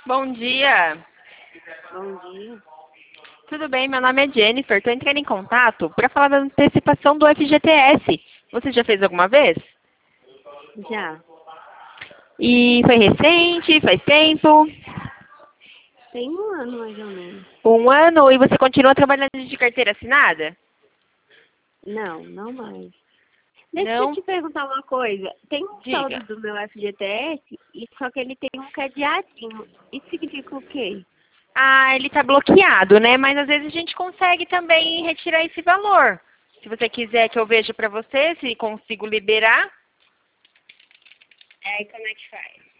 Bom dia. Bom dia. Tudo bem? Meu nome é Jennifer. Estou entrando em contato para falar da antecipação do FGTS. Você já fez alguma vez? Já. E foi recente? Faz tempo? Tem um ano mais ou menos. Um ano? E você continua trabalhando de carteira assinada? Não, não mais. Deixa eu Não? te perguntar uma coisa. Tem um saldo Diga. do meu FGTS, só que ele tem um cadeadinho. Isso significa o quê? Ah, ele está bloqueado, né? Mas às vezes a gente consegue também retirar esse valor. Se você quiser que eu veja para você, se consigo liberar. Aí como é que faz?